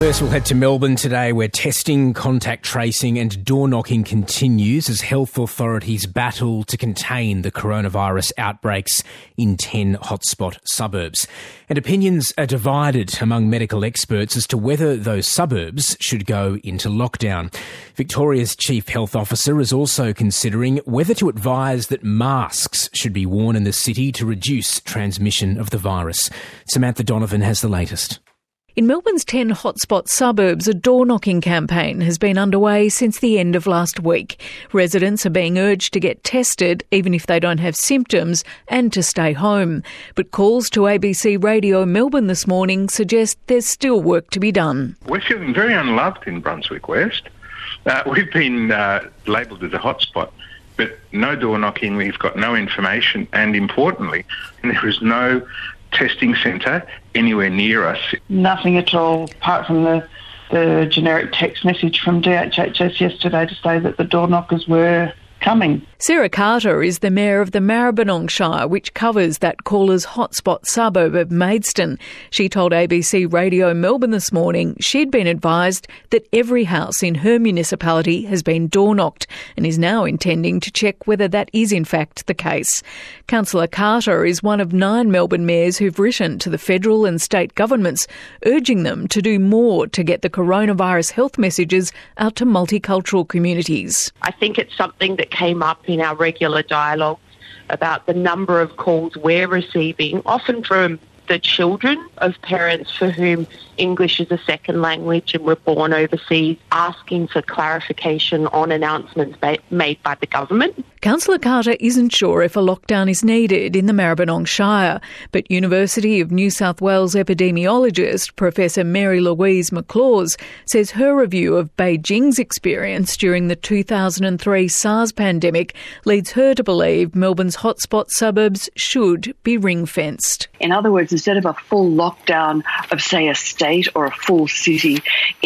First, we'll head to Melbourne today, where testing, contact tracing and door-knocking continues as health authorities battle to contain the coronavirus outbreaks in 10 hotspot suburbs. And opinions are divided among medical experts as to whether those suburbs should go into lockdown. Victoria's Chief Health Officer is also considering whether to advise that masks should be worn in the city to reduce transmission of the virus. Samantha Donovan has the latest. In Melbourne's 10 hotspot suburbs, a door-knocking campaign has been underway since the end of last week. Residents are being urged to get tested, even if they don't have symptoms, and to stay home. But calls to ABC Radio Melbourne this morning suggest there's still work to be done. We're feeling very unloved in Brunswick West. We've been labelled as a hotspot, but no door-knocking, we've got no information, and importantly, there is no testing centre anywhere near us. Nothing at all, apart from the generic text message from DHHS yesterday to say that the door knockers were coming. Sarah Carter is the Mayor of the Maribyrnong Shire, which covers that caller's hotspot suburb of Maidstone. She told ABC Radio Melbourne this morning she'd been advised that every house in her municipality has been door-knocked and is now intending to check whether that is in fact the case. Councillor Carter is one of 9 Melbourne mayors who've written to the federal and state governments, urging them to do more to get the coronavirus health messages out to multicultural communities. I think it's something that came up in our regular dialogue about the number of calls we're receiving, often from the children of parents for whom English is a second language and were born overseas, asking for clarification on announcements made by the government. Councillor Carter isn't sure if a lockdown is needed in the Maribyrnong Shire, but University of New South Wales epidemiologist Professor Mary Louise McLaws says her review of Beijing's experience during the 2003 SARS pandemic leads her to believe Melbourne's hotspot suburbs should be ring-fenced. In other words, instead of a full lockdown of, say, a state or a full city,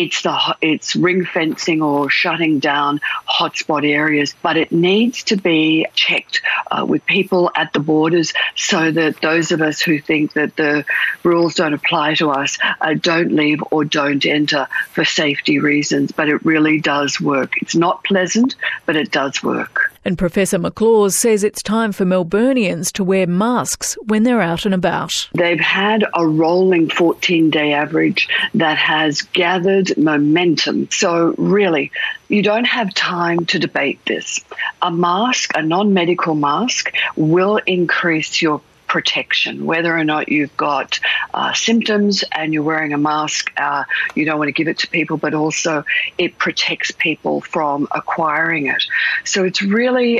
it's ring-fencing or shutting down hotspot areas, but it needs to be checked with people at the borders so that those of us who think that the rules don't apply to us don't leave or don't enter for safety reasons. But it really does work. It's not pleasant, but it does work. And Professor McLaws says it's time for Melburnians to wear masks when they're out and about. They've had a rolling 14-day average that has gathered momentum. So really, you don't have time to debate this. A mask, a non-medical mask, will increase your protection. Whether or not you've got symptoms and you're wearing a mask, you don't want to give it to people, but also it protects people from acquiring it. So it's really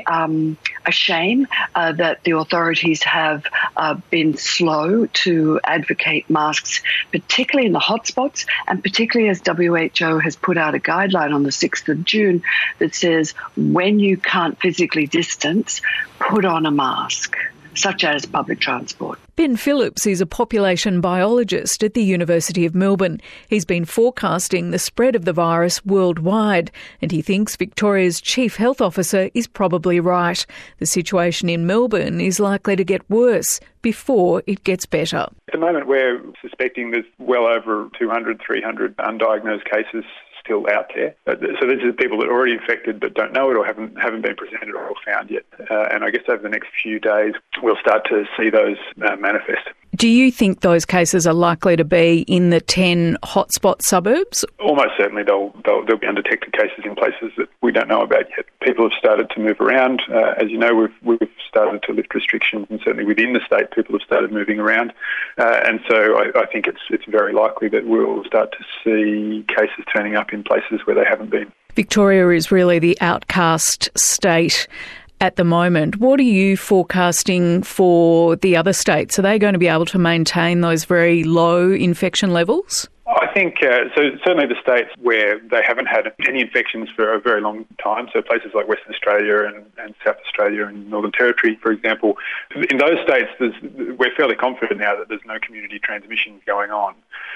a shame that the authorities have been slow to advocate masks, particularly in the hotspots, and particularly as WHO has put out a guideline on the 6th of June that says when you can't physically distance, put on a mask, such as public transport. Ben Phillips is a population biologist at the University of Melbourne. He's been forecasting the spread of the virus worldwide, and he thinks Victoria's Chief Health Officer is probably right. The situation in Melbourne is likely to get worse before it gets better. At the moment, we're suspecting there's well over 200, 300 undiagnosed cases still out there. So these are people that are already infected but don't know it or haven't been presented or found yet. And I guess over the next few days, we'll start to see those manifest. Do you think those cases are likely to be in the 10 hotspot suburbs? Almost certainly there'll be undetected cases in places that we don't know about yet. People have started to move around. As you know, we've started to lift restrictions, and certainly within the state, people have started moving around. And so I think it's very likely that we'll start to see cases turning up in places where they haven't been. Victoria is really the outcast state at the moment. What are you forecasting for the other states? Are they going to be able to maintain those very low infection levels? I think, so certainly the states where they haven't had any infections for a very long time, so places like Western Australia and South Australia and Northern Territory, for example, in those states we're fairly confident now that there's no community transmission going on.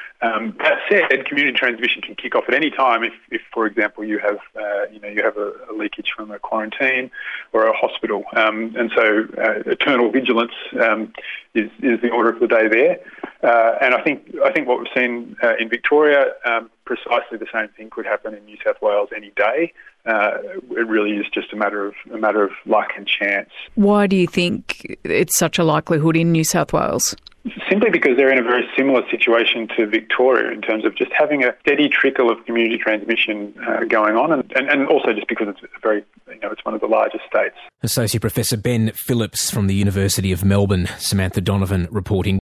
That said, community transmission can kick off at any time if for example, you have a leakage from a quarantine or a hospital, and so eternal vigilance is the order of the day there. And I think what we've seen in Victoria, precisely the same thing could happen in New South Wales any day. It really is just a matter of luck and chance. Why do you think it's such a likelihood in New South Wales? Simply because they're in a very similar situation to Victoria in terms of just having a steady trickle of community transmission going on, and also just because it's one of the largest states. Associate Professor Ben Phillips from the University of Melbourne, Samantha Donovan reporting.